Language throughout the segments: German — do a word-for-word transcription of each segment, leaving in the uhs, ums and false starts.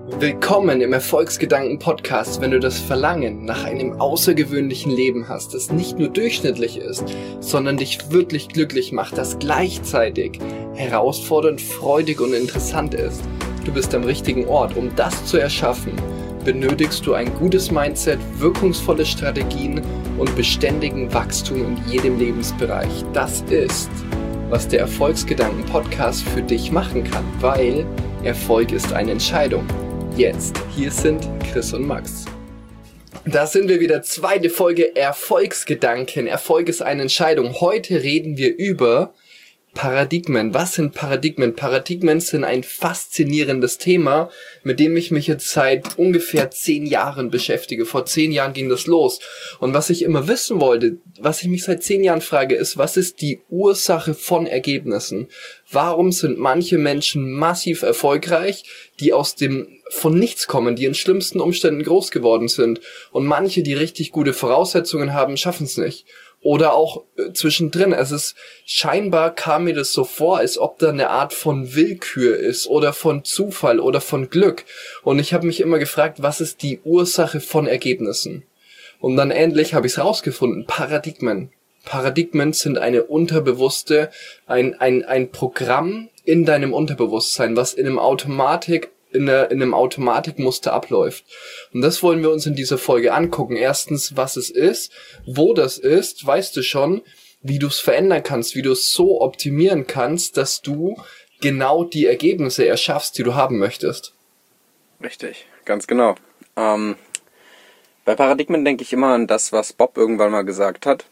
Willkommen im Erfolgsgedanken-Podcast, wenn du das Verlangen nach einem außergewöhnlichen Leben hast, das nicht nur durchschnittlich ist, sondern dich wirklich glücklich macht, das gleichzeitig herausfordernd, freudig und interessant ist. Du bist am richtigen Ort. Um das zu erschaffen, benötigst du ein gutes Mindset, wirkungsvolle Strategien und beständigen Wachstum in jedem Lebensbereich. Das ist, was der Erfolgsgedanken-Podcast für dich machen kann, weil Erfolg ist eine Entscheidung. Jetzt, hier sind Chris und Max. Da sind wir wieder, zweite Folge Erfolgsgedanken. Erfolg ist eine Entscheidung. Heute reden wir über Paradigmen. Was sind Paradigmen? Paradigmen sind ein faszinierendes Thema, mit dem ich mich jetzt seit ungefähr zehn Jahren beschäftige. Vor zehn Jahren ging das los. Und was ich immer wissen wollte, was ich mich seit zehn Jahren frage, ist, was ist die Ursache von Ergebnissen? Warum sind manche Menschen massiv erfolgreich, die aus dem von nichts kommen, die in schlimmsten Umständen groß geworden sind, und manche, die richtig gute Voraussetzungen haben, schaffen es nicht? Oder auch äh, zwischendrin. Es ist, scheinbar kam mir das so vor, als ob da eine Art von Willkür ist oder von Zufall oder von Glück. Und ich habe mich immer gefragt, was ist die Ursache von Ergebnissen? Und dann endlich habe ich es rausgefunden. Paradigmen. Paradigmen sind eine unterbewusste, ein, ein, ein Programm in deinem Unterbewusstsein, was in einem Automatik in, der, in einem Automatikmuster abläuft. Und das wollen wir uns in dieser Folge angucken. Erstens, was es ist, wo das ist, weißt du schon, wie du es verändern kannst, wie du es so optimieren kannst, dass du genau die Ergebnisse erschaffst, die du haben möchtest. Richtig, ganz genau. Ähm, bei Paradigmen denke ich immer an das, was Bob irgendwann mal gesagt hat.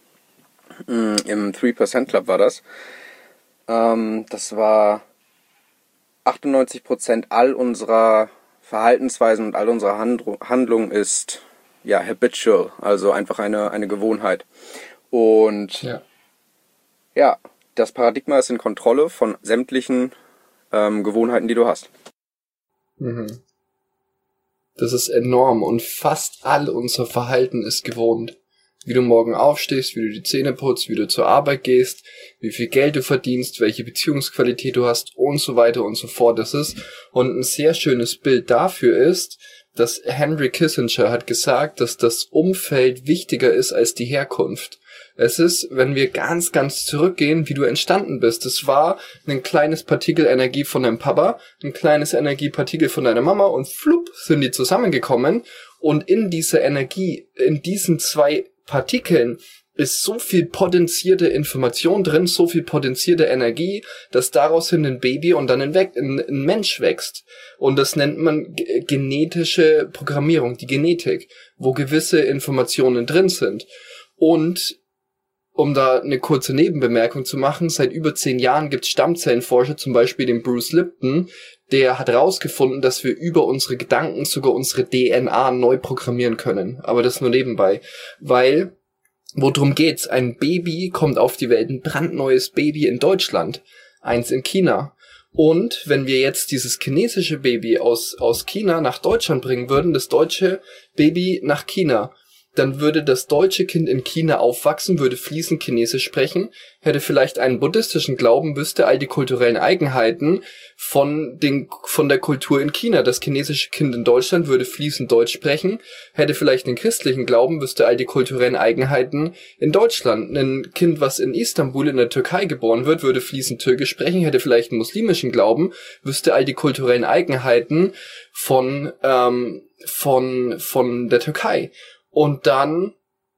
Im three percent Club war das. Ähm, das war achtundneunzig Prozent all unserer Verhaltensweisen und all unserer Handl- Handlung ist ja habitual, also einfach eine, eine Gewohnheit. Und ja. ja, das Paradigma ist in Kontrolle von sämtlichen ähm, Gewohnheiten, die du hast. Mhm. Das ist enorm und fast all unser Verhalten ist gewohnt. Wie du morgen aufstehst, wie du die Zähne putzt, wie du zur Arbeit gehst, wie viel Geld du verdienst, welche Beziehungsqualität du hast und so weiter und so fort. Das ist, und ein sehr schönes Bild dafür ist, dass Henry Kissinger hat gesagt, dass das Umfeld wichtiger ist als die Herkunft. Es ist, wenn wir ganz, ganz zurückgehen, wie du entstanden bist. Es war ein kleines Partikel Energie von deinem Papa, ein kleines Energiepartikel von deiner Mama und flupp sind die zusammengekommen. Und in dieser Energie, in diesen zwei Partikeln ist so viel potenzierte Information drin, so viel potenzierte Energie, dass daraus hin ein Baby und dann ein, We- ein, ein Mensch wächst. Und das nennt man g- genetische Programmierung, die Genetik, wo gewisse Informationen drin sind. Und um da eine kurze Nebenbemerkung zu machen, seit über zehn Jahren gibt es Stammzellenforscher, zum Beispiel den Bruce Lipton, der hat herausgefunden, dass wir über unsere Gedanken sogar unsere D N A neu programmieren können. Aber das nur nebenbei. Weil, worum geht's? Ein Baby kommt auf die Welt, ein brandneues Baby in Deutschland, eins in China. Und wenn wir jetzt dieses chinesische Baby aus, aus China nach Deutschland bringen würden, das deutsche Baby nach China, dann würde das deutsche Kind in China aufwachsen, würde fließend Chinesisch sprechen, hätte vielleicht einen buddhistischen Glauben, wüsste all die kulturellen Eigenheiten von den, von der Kultur in China. Das chinesische Kind in Deutschland würde fließend Deutsch sprechen, hätte vielleicht einen christlichen Glauben, wüsste all die kulturellen Eigenheiten in Deutschland. Ein Kind, was in Istanbul in der Türkei geboren wird, würde fließend Türkisch sprechen, hätte vielleicht einen muslimischen Glauben, wüsste all die kulturellen Eigenheiten von, ähm, von, von der Türkei. Und dann,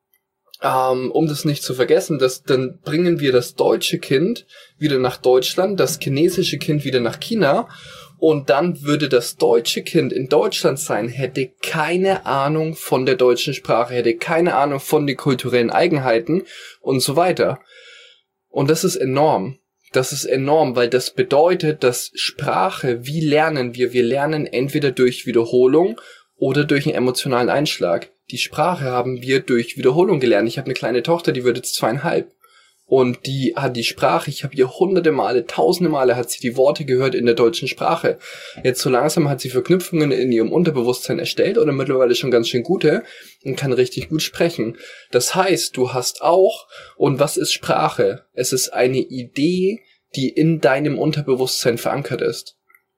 ähm, um das nicht zu vergessen, das, dann bringen wir das deutsche Kind wieder nach Deutschland, das chinesische Kind wieder nach China, und dann würde das deutsche Kind in Deutschland sein, hätte keine Ahnung von der deutschen Sprache, hätte keine Ahnung von den kulturellen Eigenheiten und so weiter. Und das ist enorm. Das ist enorm, weil das bedeutet, dass Sprache, wie lernen wir? Wir lernen entweder durch Wiederholung oder durch einen emotionalen Einschlag. Die Sprache haben wir durch Wiederholung gelernt. Ich habe eine kleine Tochter, die wird jetzt zweieinhalb. Und die hat die Sprache, ich habe ihr hunderte Male, tausende Male hat sie die Worte gehört in der deutschen Sprache. Jetzt so langsam hat sie Verknüpfungen in ihrem Unterbewusstsein erstellt oder mittlerweile schon ganz schön gute und kann richtig gut sprechen. Das heißt, du hast auch, und was ist Sprache? Es ist eine Idee, die in deinem Unterbewusstsein verankert ist.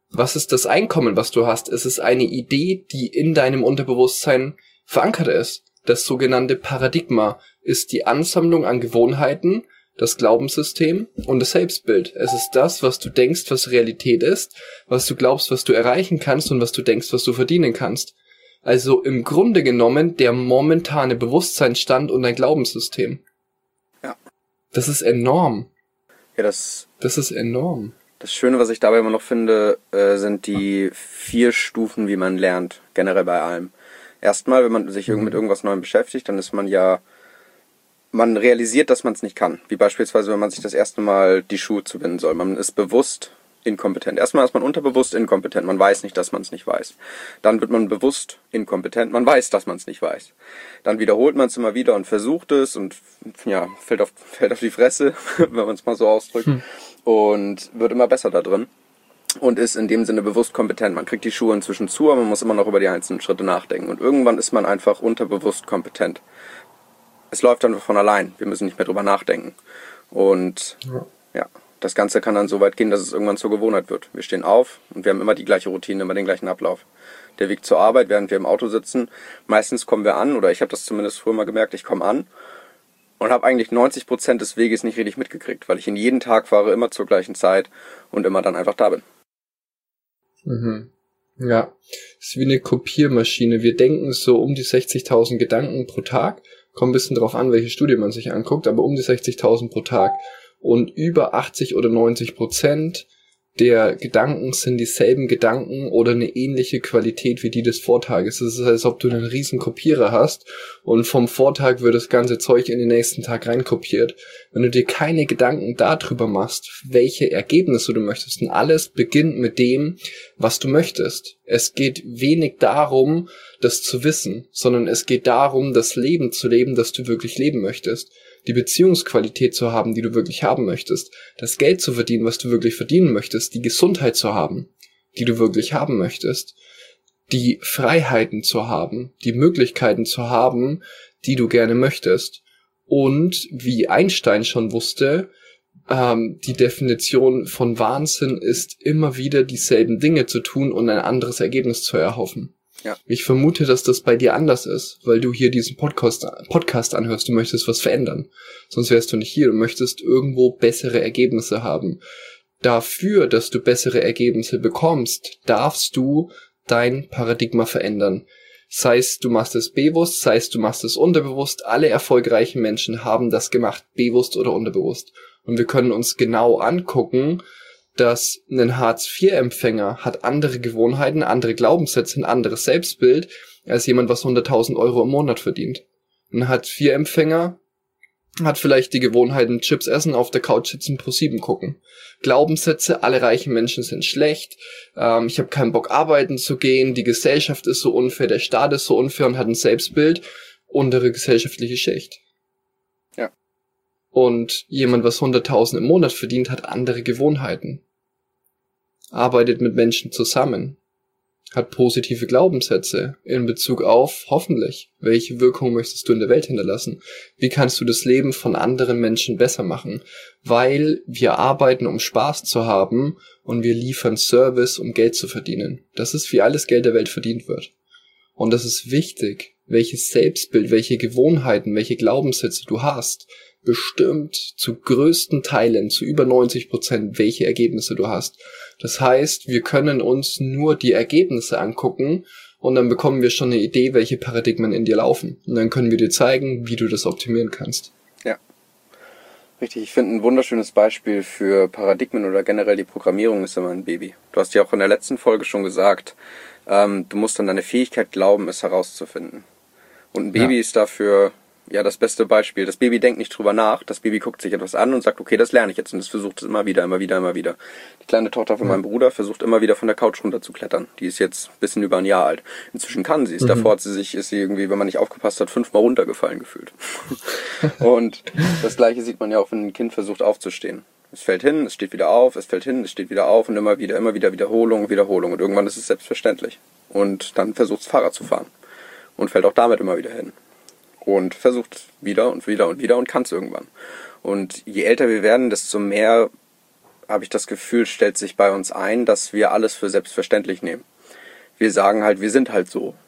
Was ist das Einkommen, was du hast? Es ist eine Idee, die in deinem Unterbewusstsein verankert ist. Das sogenannte Paradigma ist die Ansammlung an Gewohnheiten, das Glaubenssystem und das Selbstbild. Es ist das, was du denkst, was Realität ist, was du glaubst, was du erreichen kannst und was du denkst, was du verdienen kannst. Also im Grunde genommen der momentane Bewusstseinsstand und dein Glaubenssystem. Ja. Das ist enorm. Ja, das... Das ist enorm. Das Schöne, was ich dabei immer noch finde, äh, sind die vier Stufen, wie man lernt, generell bei allem. Erstmal, wenn man sich mit irgendwas Neuem beschäftigt, dann ist man ja, man realisiert, dass man es nicht kann. Wie beispielsweise, wenn man sich das erste Mal die Schuhe zubinden soll. Man ist bewusst inkompetent. Erstmal ist man unterbewusst inkompetent. Man weiß nicht, dass man es nicht weiß. Dann wird man bewusst inkompetent. Man weiß, dass man es nicht weiß. Dann wiederholt man es immer wieder und versucht es und ja, fällt auf, fällt auf die Fresse, wenn man es mal so ausdrückt. Hm. Und wird immer besser da drin. Und ist in dem Sinne bewusst kompetent. Man kriegt die Schuhe inzwischen zu, aber man muss immer noch über die einzelnen Schritte nachdenken. Und irgendwann ist man einfach unterbewusst kompetent. Es läuft dann von allein. Wir müssen nicht mehr drüber nachdenken. Und ja, ja das Ganze kann dann so weit gehen, dass es irgendwann zur Gewohnheit wird. Wir stehen auf und wir haben immer die gleiche Routine, immer den gleichen Ablauf. Der Weg zur Arbeit, während wir im Auto sitzen. Meistens kommen wir an, oder ich habe das zumindest früher mal gemerkt, ich komme an und habe eigentlich neunzig Prozent des Weges nicht richtig mitgekriegt, weil ich ihn jeden Tag fahre, immer zur gleichen Zeit und immer dann einfach da bin. Mhm. Ja, es ist wie eine Kopiermaschine. Wir denken so um die sechzigtausend Gedanken pro Tag. Kommt ein bisschen drauf an, welche Studie man sich anguckt, aber um die sechzigtausend pro Tag. Und über achtzig oder neunzig Prozent der Gedanken sind dieselben Gedanken oder eine ähnliche Qualität wie die des Vortages. Es ist, als ob du einen riesen Kopierer hast und vom Vortag wird das ganze Zeug in den nächsten Tag reinkopiert. Wenn du dir keine Gedanken darüber machst, welche Ergebnisse du möchtest, und alles beginnt mit dem, was du möchtest. Es geht wenig darum, das zu wissen, sondern es geht darum, das Leben zu leben, das du wirklich leben möchtest. Die Beziehungsqualität zu haben, die du wirklich haben möchtest, das Geld zu verdienen, was du wirklich verdienen möchtest, die Gesundheit zu haben, die du wirklich haben möchtest, die Freiheiten zu haben, die Möglichkeiten zu haben, die du gerne möchtest. Und wie Einstein schon wusste, ähm, die Definition von Wahnsinn ist, immer wieder dieselben Dinge zu tun und ein anderes Ergebnis zu erhoffen. Ja. Ich vermute, dass das bei dir anders ist, weil du hier diesen Podcast, Podcast anhörst, du möchtest was verändern. Sonst wärst du nicht hier, du möchtest irgendwo bessere Ergebnisse haben. Dafür, dass du bessere Ergebnisse bekommst, darfst du dein Paradigma verändern. Sei es, du machst es bewusst, sei es, du machst es unterbewusst. Alle erfolgreichen Menschen haben das gemacht, bewusst oder unterbewusst. Und wir können uns genau angucken, dass ein Hartz vier Empfänger hat andere Gewohnheiten, andere Glaubenssätze, ein anderes Selbstbild als jemand, was hunderttausend Euro im Monat verdient. Ein Hartz vier Empfänger hat vielleicht die Gewohnheiten Chips essen, auf der Couch sitzen, Pro sieben gucken. Glaubenssätze, alle reichen Menschen sind schlecht, ähm, ich habe keinen Bock arbeiten zu gehen, die Gesellschaft ist so unfair, der Staat ist so unfair und hat ein Selbstbild, untere gesellschaftliche Schicht. Ja. Und jemand, was hunderttausend im Monat verdient, hat andere Gewohnheiten. Arbeitet mit Menschen zusammen, hat positive Glaubenssätze in Bezug auf, hoffentlich, welche Wirkung möchtest du in der Welt hinterlassen? Wie kannst du das Leben von anderen Menschen besser machen? Weil wir arbeiten, um Spaß zu haben und wir liefern Service, um Geld zu verdienen. Das ist, wie alles Geld der Welt verdient wird. Und das ist wichtig, welches Selbstbild, welche Gewohnheiten, welche Glaubenssätze du hast, bestimmt zu größten Teilen, zu über neunzig Prozent, welche Ergebnisse du hast. Das heißt, wir können uns nur die Ergebnisse angucken und dann bekommen wir schon eine Idee, welche Paradigmen in dir laufen. Und dann können wir dir zeigen, wie du das optimieren kannst. Ja, richtig. Ich finde, ein wunderschönes Beispiel für Paradigmen oder generell die Programmierung ist immer ein Baby. Du hast ja auch in der letzten Folge schon gesagt, ähm, du musst an deine Fähigkeit glauben, es herauszufinden. Und ein Baby ja. ist dafür... Ja, das beste Beispiel. Das Baby denkt nicht drüber nach. Das Baby guckt sich etwas an und sagt, okay, das lerne ich jetzt. Und das versucht es immer wieder, immer wieder, immer wieder. Die kleine Tochter von meinem Bruder versucht immer wieder von der Couch runter zu klettern. Die ist jetzt ein bisschen über ein Jahr alt. Inzwischen kann sie es. Mhm. Davor hat sie sich, ist sie irgendwie, wenn man nicht aufgepasst hat, fünfmal runtergefallen gefühlt. Und das Gleiche sieht man ja auch, wenn ein Kind versucht aufzustehen. Es fällt hin, es steht wieder auf, es fällt hin, es steht wieder auf und immer wieder, immer wieder Wiederholung, Wiederholung. Und irgendwann ist es selbstverständlich. Und dann versucht es Fahrrad zu fahren. Und fällt auch damit immer wieder hin. Und versucht wieder und wieder und wieder und kann es irgendwann. Und je älter wir werden, desto mehr habe ich das Gefühl, stellt sich bei uns ein, dass wir alles für selbstverständlich nehmen. Wir sagen halt, wir sind halt so.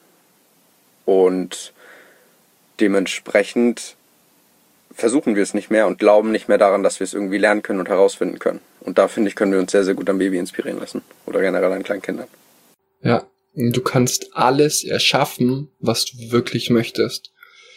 Und dementsprechend versuchen wir es nicht mehr und glauben nicht mehr daran, dass wir es irgendwie lernen können und herausfinden können. Und da, finde ich, können wir uns sehr, sehr gut am Baby inspirieren lassen. Oder generell an kleinen Kindern. Ja, du kannst alles erschaffen, was du wirklich möchtest.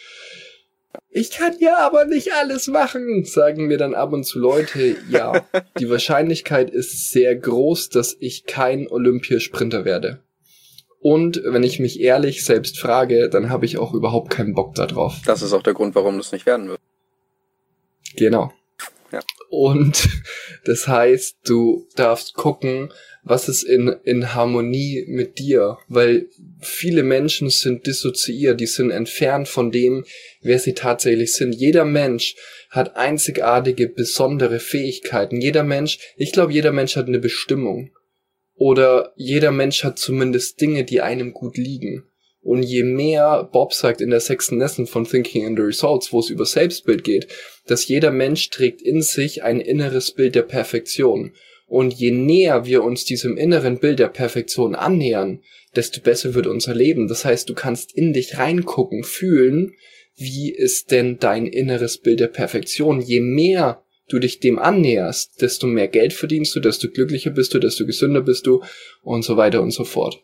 Ich kann ja aber nicht alles machen, sagen mir dann ab und zu Leute. Ja, die Wahrscheinlichkeit ist sehr groß, dass ich kein Olympiasprinter werde. Und wenn ich mich ehrlich selbst frage, dann habe ich auch überhaupt keinen Bock da drauf. Das ist auch der Grund, warum das nicht werden wird. Genau. Ja. Und das heißt, du darfst gucken, was ist in, in Harmonie mit dir, weil viele Menschen sind dissoziiert, die sind entfernt von dem, wer sie tatsächlich sind. Jeder Mensch hat einzigartige, besondere Fähigkeiten. Jeder Mensch, ich glaube, jeder Mensch hat eine Bestimmung. Oder jeder Mensch hat zumindest Dinge, die einem gut liegen. Und je mehr, Bob sagt in der sechsten Lesson von Thinking in the Results, wo es über Selbstbild geht, dass jeder Mensch trägt in sich ein inneres Bild der Perfektion. Und je näher wir uns diesem inneren Bild der Perfektion annähern, desto besser wird unser Leben. Das heißt, du kannst in dich reingucken, fühlen, wie ist denn dein inneres Bild der Perfektion. Je mehr du dich dem annäherst, desto mehr Geld verdienst du, desto glücklicher bist du, desto gesünder bist du und so weiter und so fort.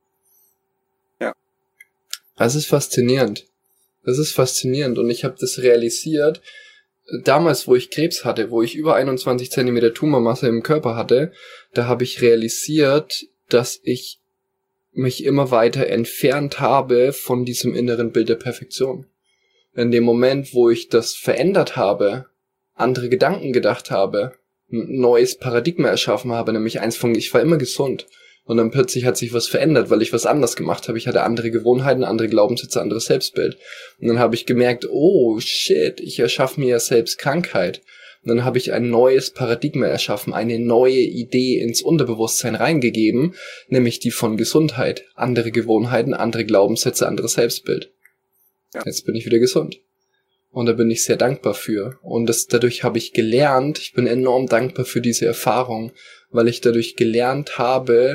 Ja. Das ist faszinierend. Das ist faszinierend und ich habe das realisiert, damals, wo ich Krebs hatte, wo ich über einundzwanzig Zentimeter Tumormasse im Körper hatte, da habe ich realisiert, dass ich mich immer weiter entfernt habe von diesem inneren Bild der Perfektion. In dem Moment, wo ich das verändert habe, andere Gedanken gedacht habe, ein neues Paradigma erschaffen habe, nämlich eins von, ich war immer gesund. Und dann plötzlich hat sich was verändert, weil ich was anders gemacht habe. Ich hatte andere Gewohnheiten, andere Glaubenssätze, anderes Selbstbild. Und dann habe ich gemerkt, oh shit, ich erschaffe mir ja selbst Krankheit. Und dann habe ich ein neues Paradigma erschaffen, eine neue Idee ins Unterbewusstsein reingegeben, nämlich die von Gesundheit. Andere Gewohnheiten, andere Glaubenssätze, anderes Selbstbild. Ja. Jetzt bin ich wieder gesund. Und da bin ich sehr dankbar für. Und das, dadurch habe ich gelernt, ich bin enorm dankbar für diese Erfahrung, weil ich dadurch gelernt habe,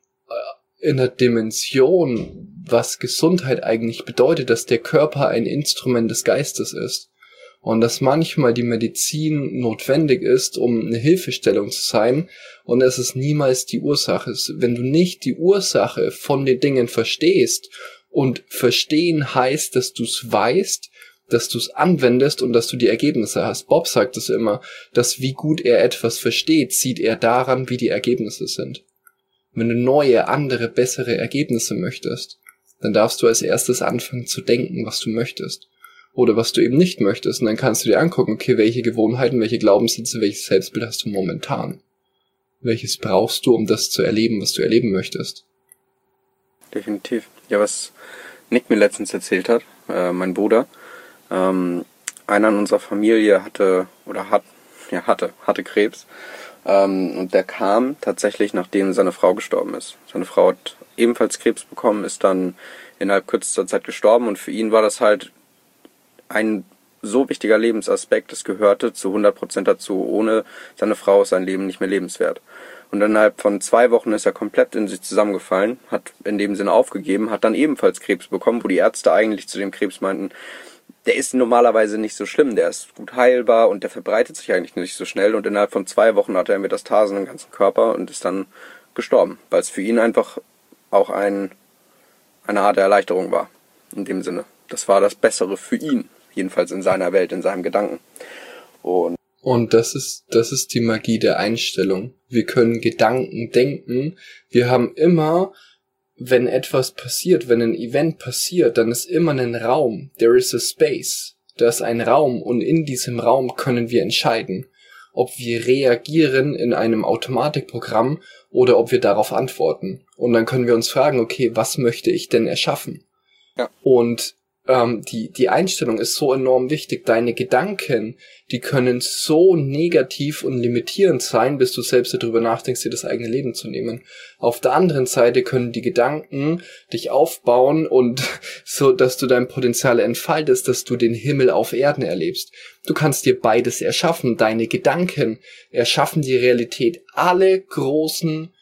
in der Dimension, was Gesundheit eigentlich bedeutet, dass der Körper ein Instrument des Geistes ist. Und dass manchmal die Medizin notwendig ist, um eine Hilfestellung zu sein, und es ist niemals die Ursache. Wenn du nicht die Ursache von den Dingen verstehst, und verstehen heißt, dass du es weißt, dass du es anwendest und dass du die Ergebnisse hast. Bob sagt es immer, dass wie gut er etwas versteht, sieht er daran, wie die Ergebnisse sind. Wenn du neue, andere, bessere Ergebnisse möchtest, dann darfst du als erstes anfangen zu denken, was du möchtest. Oder was du eben nicht möchtest. Und dann kannst du dir angucken, okay, welche Gewohnheiten, welche Glaubenssätze, welches Selbstbild hast du momentan? Welches brauchst du, um das zu erleben, was du erleben möchtest? Definitiv. Ja, was Nick mir letztens erzählt hat, äh, mein Bruder, ähm, einer in unserer Familie hatte, oder hat, ja, hatte, hatte Krebs. Ähm, und der kam tatsächlich, nachdem seine Frau gestorben ist. Seine Frau hat ebenfalls Krebs bekommen, ist dann innerhalb kürzester Zeit gestorben, und für ihn war das halt ein so wichtiger Lebensaspekt, es gehörte zu hundert Prozent dazu. Ohne seine Frau ist sein Leben nicht mehr lebenswert. Und innerhalb von zwei Wochen ist er komplett in sich zusammengefallen, hat in dem Sinne aufgegeben, hat dann ebenfalls Krebs bekommen, wo die Ärzte eigentlich zu dem Krebs meinten, der ist normalerweise nicht so schlimm, der ist gut heilbar und der verbreitet sich eigentlich nicht so schnell. Und innerhalb von zwei Wochen hatte er Metastasen im ganzen Körper und ist dann gestorben, weil es für ihn einfach auch ein, eine Art der Erleichterung war, in dem Sinne. Das war das Bessere für ihn, jedenfalls in seiner Welt, in seinem Gedanken. Und Und das ist, das ist die Magie der Einstellung. Wir können Gedanken denken. Wir haben immer, wenn etwas passiert, wenn ein Event passiert, dann ist immer ein Raum. There is a space. Da ist ein Raum, und in diesem Raum können wir entscheiden, ob wir reagieren in einem Automatikprogramm oder ob wir darauf antworten. Und dann können wir uns fragen, okay, was möchte ich denn erschaffen? Ja. Und ähm, die, die Einstellung ist so enorm wichtig. Deine Gedanken, die können so negativ und limitierend sein, bis du selbst darüber nachdenkst, dir das eigene Leben zu nehmen. Auf der anderen Seite können die Gedanken dich aufbauen und so, dass du dein Potenzial entfaltest, dass du den Himmel auf Erden erlebst. Du kannst dir beides erschaffen. Deine Gedanken erschaffen die Realität. Alle großen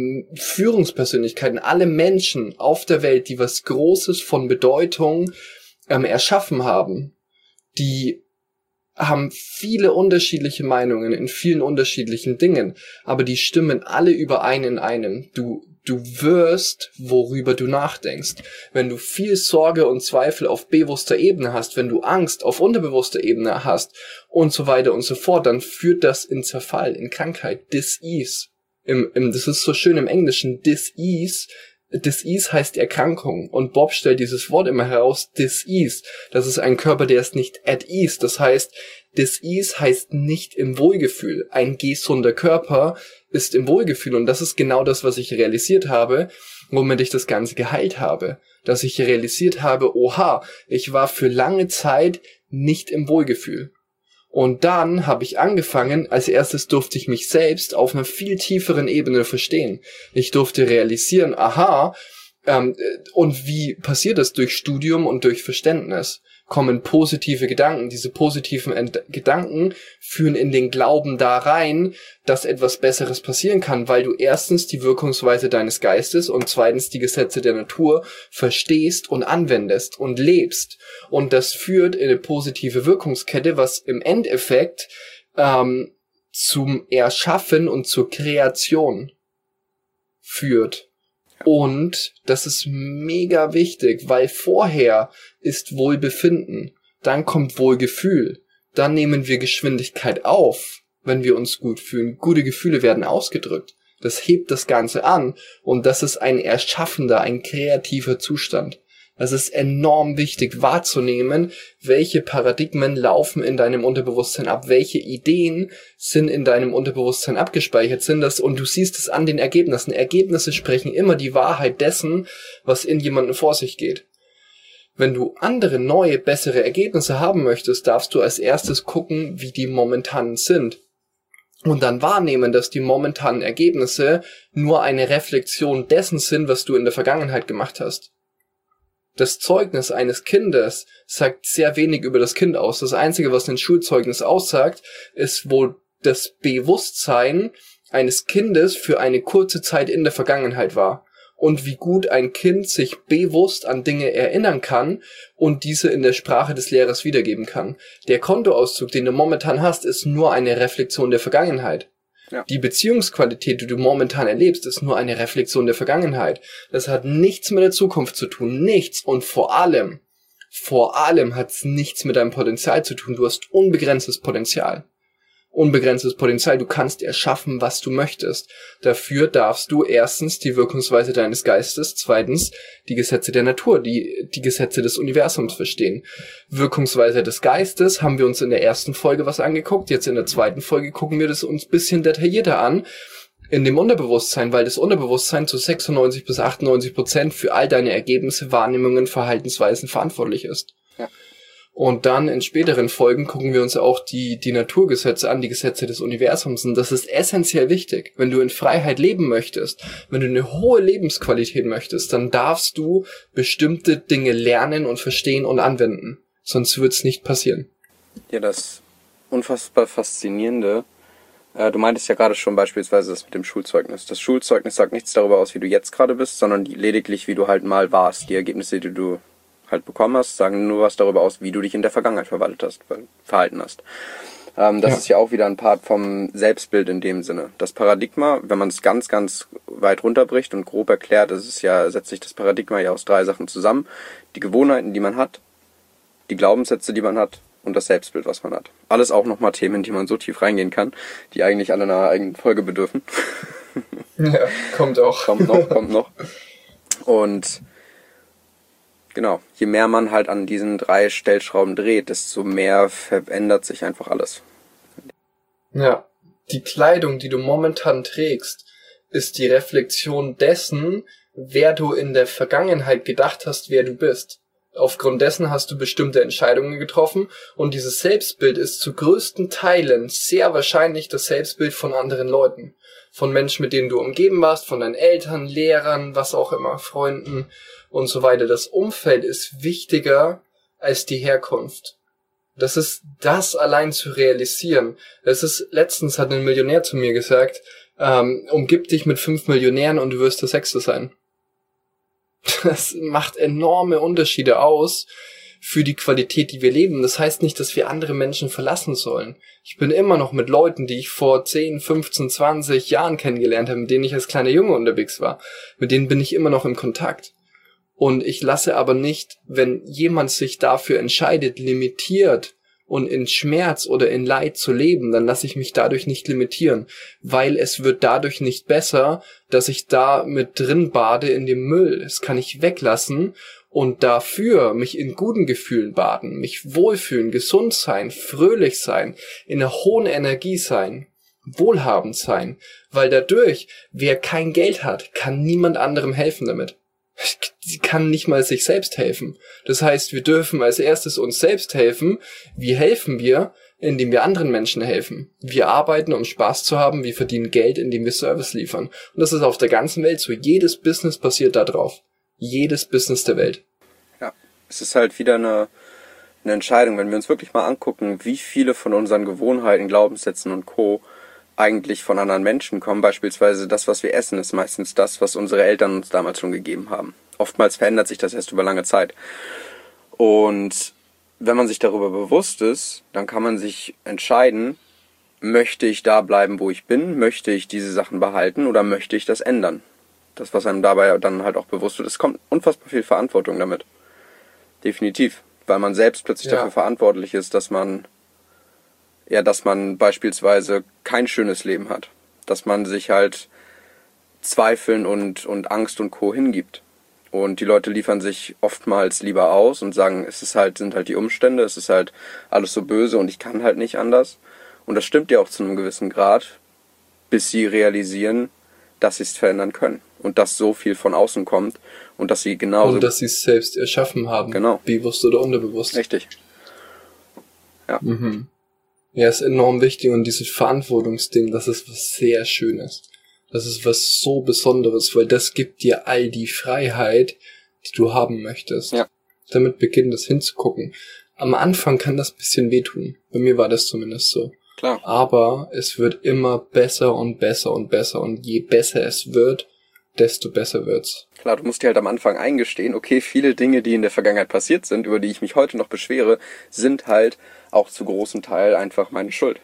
Führungspersönlichkeiten, alle Menschen auf der Welt, die was Großes von Bedeutung ähm, erschaffen haben, die haben viele unterschiedliche Meinungen in vielen unterschiedlichen Dingen, aber die stimmen alle überein in einem. Du, du wirst, worüber du nachdenkst. Wenn du viel Sorge und Zweifel auf bewusster Ebene hast, wenn du Angst auf unterbewusster Ebene hast und so weiter und so fort, dann führt das in Zerfall, in Krankheit, Dis-ease. Im, im, das ist so schön im Englischen, Dis-ease. Dis-ease heißt Erkrankung. Und Bob stellt dieses Wort immer heraus, Dis-ease. Das ist ein Körper, der ist nicht at ease. Das heißt, Dis-ease heißt nicht im Wohlgefühl. Ein gesunder Körper ist im Wohlgefühl. Und das ist genau das, was ich realisiert habe, womit ich das Ganze geheilt habe. Dass ich realisiert habe, oha, ich war für lange Zeit nicht im Wohlgefühl. Und dann habe ich angefangen, als erstes durfte ich mich selbst auf einer viel tieferen Ebene verstehen. Ich durfte realisieren, aha, ähm, und wie passiert das? Durch Studium und durch Verständnis kommen positive Gedanken. Diese positiven Ent- Gedanken führen in den Glauben da rein, dass etwas Besseres passieren kann, weil du erstens die Wirkungsweise deines Geistes und zweitens die Gesetze der Natur verstehst und anwendest und lebst. Und das führt in eine positive Wirkungskette, was im Endeffekt ähm, zum Erschaffen und zur Kreation führt. Und das ist mega wichtig, weil vorher ist Wohlbefinden, dann kommt Wohlgefühl, dann nehmen wir Geschwindigkeit auf, wenn wir uns gut fühlen. Gute Gefühle werden ausgedrückt. Das hebt das Ganze an und das ist ein erschaffender, ein kreativer Zustand. Es ist enorm wichtig wahrzunehmen, welche Paradigmen laufen in deinem Unterbewusstsein ab, welche Ideen sind in deinem Unterbewusstsein abgespeichert, sind das, und du siehst es an den Ergebnissen. Ergebnisse sprechen immer die Wahrheit dessen, was in jemandem vor sich geht. Wenn du andere, neue, bessere Ergebnisse haben möchtest, darfst du als erstes gucken, wie die momentanen sind. Und dann wahrnehmen, dass die momentanen Ergebnisse nur eine Reflexion dessen sind, was du in der Vergangenheit gemacht hast. Das Zeugnis eines Kindes sagt sehr wenig über das Kind aus. Das Einzige, was ein Schulzeugnis aussagt, ist wohl das Bewusstsein eines Kindes für eine kurze Zeit in der Vergangenheit war. Und wie gut ein Kind sich bewusst an Dinge erinnern kann und diese in der Sprache des Lehrers wiedergeben kann. Der Kontoauszug, den du momentan hast, ist nur eine Reflexion der Vergangenheit. Ja. Die Beziehungsqualität, die du momentan erlebst, ist nur eine Reflexion der Vergangenheit. Das hat nichts mit der Zukunft zu tun, nichts. Und vor allem, vor allem hat es nichts mit deinem Potenzial zu tun. Du hast unbegrenztes Potenzial. Unbegrenztes Potenzial. Du kannst erschaffen, was du möchtest. Dafür darfst du erstens die Wirkungsweise deines Geistes, zweitens die Gesetze der Natur, die, die Gesetze des Universums verstehen. Wirkungsweise des Geistes haben wir uns in der ersten Folge was angeguckt. Jetzt in der zweiten Folge gucken wir das uns ein bisschen detaillierter an. In dem Unterbewusstsein, weil das Unterbewusstsein zu sechsundneunzig bis achtundneunzig Prozent für all deine Ergebnisse, Wahrnehmungen, Verhaltensweisen verantwortlich ist. Ja. Und dann in späteren Folgen gucken wir uns auch die, die Naturgesetze an, die Gesetze des Universums. Und das ist essentiell wichtig. Wenn du in Freiheit leben möchtest, wenn du eine hohe Lebensqualität möchtest, dann darfst du bestimmte Dinge lernen und verstehen und anwenden. Sonst wird's nicht passieren. Ja, das unfassbar Faszinierende. Äh, du meintest ja gerade schon beispielsweise das mit dem Schulzeugnis. Das Schulzeugnis sagt nichts darüber aus, wie du jetzt gerade bist, sondern lediglich, wie du halt mal warst. Die Ergebnisse, die du halt bekommen hast, sagen nur was darüber aus, wie du dich in der Vergangenheit verwaltet hast, verhalten hast. Ähm, das ja. ist ja auch wieder ein Part vom Selbstbild in dem Sinne. Das Paradigma, wenn man es ganz, ganz weit runterbricht und grob erklärt, das ist ja, setzt sich das Paradigma ja aus drei Sachen zusammen. Die Gewohnheiten, die man hat, die Glaubenssätze, die man hat und das Selbstbild, was man hat. Alles auch nochmal Themen, in die man so tief reingehen kann, die eigentlich alle einer eigenen Folge bedürfen. Ja, kommt auch. Kommt noch, kommt noch. Und genau, je mehr man halt an diesen drei Stellschrauben dreht, desto mehr verändert sich einfach alles. Ja, die Kleidung, die du momentan trägst, ist die Reflexion dessen, wer du in der Vergangenheit gedacht hast, wer du bist. Aufgrund dessen hast du bestimmte Entscheidungen getroffen und dieses Selbstbild ist zu größten Teilen sehr wahrscheinlich das Selbstbild von anderen Leuten. Von Menschen, mit denen du umgeben warst, von deinen Eltern, Lehrern, was auch immer, Freunden und so weiter. Das Umfeld ist wichtiger als die Herkunft. Das ist das allein zu realisieren. Das ist, letztens hat ein Millionär zu mir gesagt, ähm, umgib dich mit fünf Millionären und du wirst der Sechste sein. Das macht enorme Unterschiede aus für die Qualität, die wir leben. Das heißt nicht, dass wir andere Menschen verlassen sollen. Ich bin immer noch mit Leuten, die ich vor zehn, fünfzehn, zwanzig Jahren kennengelernt habe, mit denen ich als kleiner Junge unterwegs war. Mit denen bin ich immer noch im Kontakt. Und ich lasse aber nicht, wenn jemand sich dafür entscheidet, limitiert und in Schmerz oder in Leid zu leben, dann lasse ich mich dadurch nicht limitieren, weil es wird dadurch nicht besser, dass ich da mit drin bade in dem Müll. Das kann ich weglassen und dafür mich in guten Gefühlen baden, mich wohlfühlen, gesund sein, fröhlich sein, in einer hohen Energie sein, wohlhabend sein, weil dadurch, wer kein Geld hat, kann niemand anderem helfen damit. Sie kann nicht mal sich selbst helfen. Das heißt, wir dürfen als erstes uns selbst helfen. Wie helfen wir? Indem wir anderen Menschen helfen. Wir arbeiten, um Spaß zu haben. Wir verdienen Geld, indem wir Service liefern. Und das ist auf der ganzen Welt so. Jedes Business basiert da drauf. Jedes Business der Welt. Ja, es ist halt wieder eine, eine Entscheidung. Wenn wir uns wirklich mal angucken, wie viele von unseren Gewohnheiten, Glaubenssätzen und Co. eigentlich von anderen Menschen kommen. Beispielsweise das, was wir essen, ist meistens das, was unsere Eltern uns damals schon gegeben haben. Oftmals verändert sich das erst über lange Zeit. Und wenn man sich darüber bewusst ist, dann kann man sich entscheiden, möchte ich da bleiben, wo ich bin? Möchte ich diese Sachen behalten oder möchte ich das ändern? Das, was einem dabei dann halt auch bewusst wird, es kommt unfassbar viel Verantwortung damit. Definitiv. Weil man selbst plötzlich ja. dafür verantwortlich ist, dass man ja, dass man beispielsweise kein schönes Leben hat. Dass man sich halt Zweifeln und, und Angst und Co. hingibt. Und die Leute liefern sich oftmals lieber aus und sagen, es ist halt, sind halt die Umstände, es ist halt alles so böse und ich kann halt nicht anders. Und das stimmt ja auch zu einem gewissen Grad, bis sie realisieren, dass sie es verändern können. Und dass so viel von außen kommt und dass sie genauso... Und dass sie es selbst erschaffen haben. Genau. Bewusst oder unterbewusst. Richtig. Ja. Mhm. Ja, ist enorm wichtig und dieses Verantwortungsding, das ist was sehr Schönes. Das ist was so Besonderes, weil das gibt dir all die Freiheit, die du haben möchtest. Ja. Damit beginnen, das hinzugucken. Am Anfang kann das ein bisschen wehtun. Bei mir war das zumindest so. Klar. Aber es wird immer besser und besser und besser und je besser es wird, desto besser wird's. Klar, du musst dir halt am Anfang eingestehen, okay, viele Dinge, die in der Vergangenheit passiert sind, über die ich mich heute noch beschwere, sind halt auch zu großem Teil einfach meine Schuld.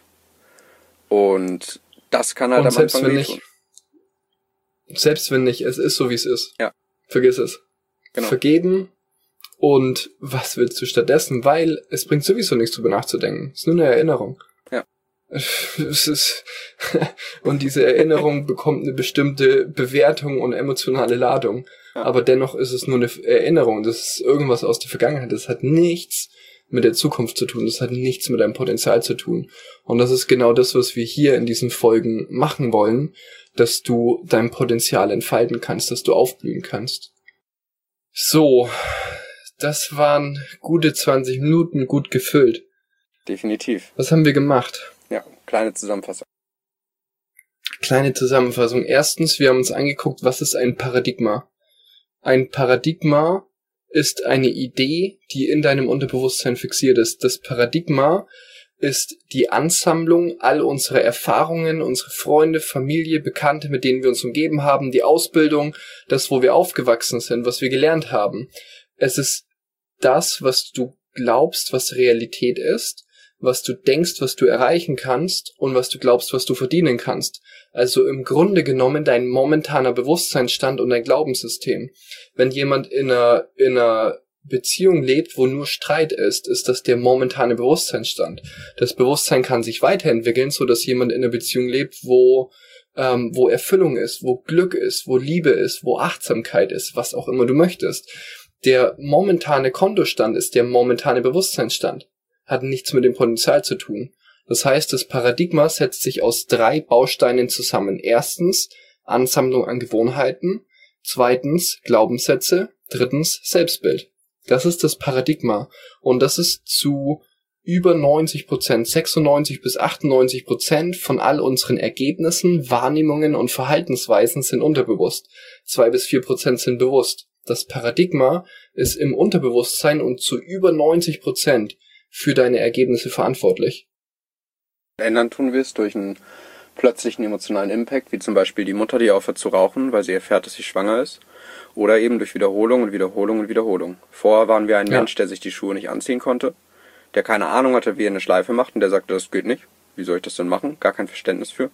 Und das kann halt und am selbst Anfang wenn wehtun. nicht, selbst wenn nicht, es ist so, wie es ist. Ja. Vergiss es. Genau. Vergeben. Und was willst du stattdessen? Weil es bringt sowieso nichts, drüber nachzudenken. Es ist nur eine Erinnerung. Ja. Es ist und diese Erinnerung bekommt eine bestimmte Bewertung und emotionale Ladung. Ja. Aber dennoch ist es nur eine Erinnerung. Das ist irgendwas aus der Vergangenheit. Das hat nichts mit der Zukunft zu tun. Das hat nichts mit deinem Potenzial zu tun. Und das ist genau das, was wir hier in diesen Folgen machen wollen, dass du dein Potenzial entfalten kannst, dass du aufblühen kannst. So, das waren gute zwanzig Minuten, gut gefüllt. Definitiv. Was haben wir gemacht? Ja, kleine Zusammenfassung. Kleine Zusammenfassung. Erstens, wir haben uns angeguckt, was ist ein Paradigma? Ein Paradigma ist eine Idee, die in deinem Unterbewusstsein fixiert ist. Das Paradigma ist die Ansammlung all unserer Erfahrungen, unsere Freunde, Familie, Bekannte, mit denen wir uns umgeben haben, die Ausbildung, das, wo wir aufgewachsen sind, was wir gelernt haben. Es ist das, was du glaubst, was Realität ist, was du denkst, was du erreichen kannst und was du glaubst, was du verdienen kannst. Also im Grunde genommen dein momentaner Bewusstseinsstand und dein Glaubenssystem. Wenn jemand in einer, in einer Beziehung lebt, wo nur Streit ist, ist das der momentane Bewusstseinsstand. Das Bewusstsein kann sich weiterentwickeln, so dass jemand in einer Beziehung lebt, wo ähm, wo Erfüllung ist, wo Glück ist, wo Liebe ist, wo Achtsamkeit ist, was auch immer du möchtest. Der momentane Kontostand ist der momentane Bewusstseinsstand. Hat nichts mit dem Potenzial zu tun. Das heißt, das Paradigma setzt sich aus drei Bausteinen zusammen. Erstens Ansammlung an Gewohnheiten, zweitens Glaubenssätze, drittens Selbstbild. Das ist das Paradigma. Und das ist zu über neunzig Prozent, sechsundneunzig bis achtundneunzig Prozent von all unseren Ergebnissen, Wahrnehmungen und Verhaltensweisen sind unterbewusst. Zwei bis vier Prozent sind bewusst. Das Paradigma ist im Unterbewusstsein und zu über neunzig Prozent für deine Ergebnisse verantwortlich. Ändern tun wir es durch einen plötzlichen emotionalen Impact, wie zum Beispiel die Mutter, die aufhört zu rauchen, weil sie erfährt, dass sie schwanger ist. Oder eben durch Wiederholung und Wiederholung und Wiederholung. Vorher waren wir ein ja. Mensch, der sich die Schuhe nicht anziehen konnte, der keine Ahnung hatte, wie er eine Schleife macht und der sagte, das geht nicht. Wie soll ich das denn machen? Gar kein Verständnis für.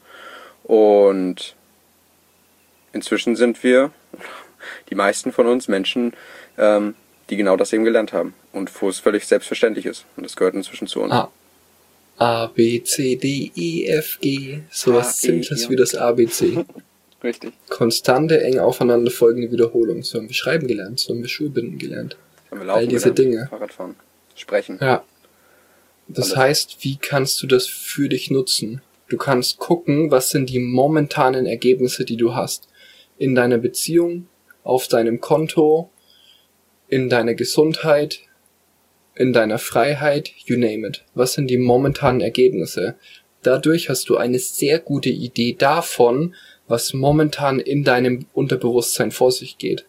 Und inzwischen sind wir, die meisten von uns Menschen, ähm, die genau das eben gelernt haben. Und wo es völlig selbstverständlich ist. Und das gehört inzwischen zu uns. Ah. A, B, C, D, E, F, G. Sowas Simples wie das A B C. Richtig. Konstante, eng aufeinander folgende Wiederholung. So haben wir schreiben gelernt, so haben wir Schuhbinden gelernt. So haben wir laufen All diese gelernt, Dinge. Fahrradfahren, sprechen. Ja. Das Alles. heißt, wie kannst du das für dich nutzen? Du kannst gucken, was sind die momentanen Ergebnisse, die du hast. In deiner Beziehung, auf deinem Konto, in deiner Gesundheit, in deiner Freiheit, you name it. Was sind die momentanen Ergebnisse? Dadurch hast du eine sehr gute Idee davon, was momentan in deinem Unterbewusstsein vor sich geht.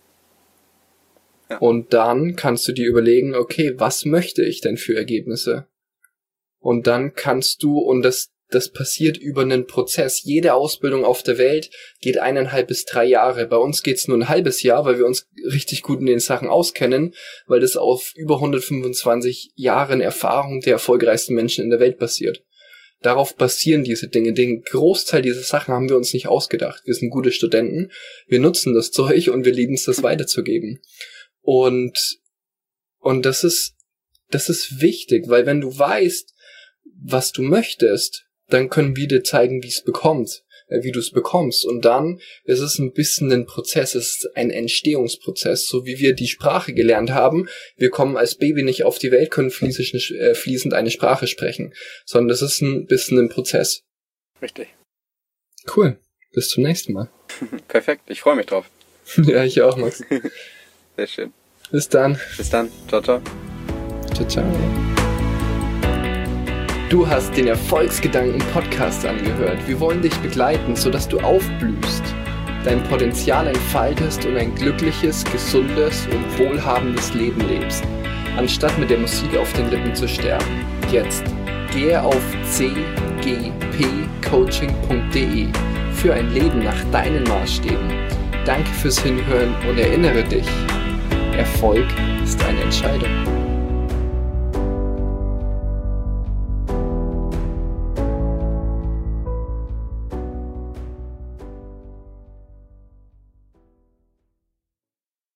Ja. Und dann kannst du dir überlegen, okay, was möchte ich denn für Ergebnisse? Und dann kannst du, und das, das passiert über einen Prozess. Jede Ausbildung auf der Welt geht eineinhalb bis drei Jahre. Bei uns geht's nur ein halbes Jahr, weil wir uns richtig gut in den Sachen auskennen, weil das auf über hundertfünfundzwanzig Jahren Erfahrung der erfolgreichsten Menschen in der Welt basiert. Darauf basieren diese Dinge. Den Großteil dieser Sachen haben wir uns nicht ausgedacht. Wir sind gute Studenten, wir nutzen das Zeug und wir lieben es, das weiterzugeben. Und, und das ist, das ist wichtig, weil wenn du weißt, was du möchtest, dann können wir dir zeigen, wie es bekommt, äh, wie du es bekommst. Und dann ist es ein bisschen ein Prozess, es ist ein Entstehungsprozess, so wie wir die Sprache gelernt haben. Wir kommen als Baby nicht auf die Welt, können fließend, äh, fließend eine Sprache sprechen, sondern das ist ein bisschen ein Prozess. Richtig. Cool. Bis zum nächsten Mal. Perfekt. Ich freue mich drauf. Ja, ich auch, Max. Sehr schön. Bis dann. Bis dann. Ciao, ciao. Ciao, ciao. Du hast den Erfolgsgedanken-Podcast angehört. Wir wollen dich begleiten, sodass du aufblühst, dein Potenzial entfaltest und ein glückliches, gesundes und wohlhabendes Leben lebst, anstatt mit der Musik auf den Lippen zu sterben. Jetzt gehe auf c g p coaching punkt d e für ein Leben nach deinen Maßstäben. Danke fürs Hinhören und erinnere dich, Erfolg ist eine Entscheidung.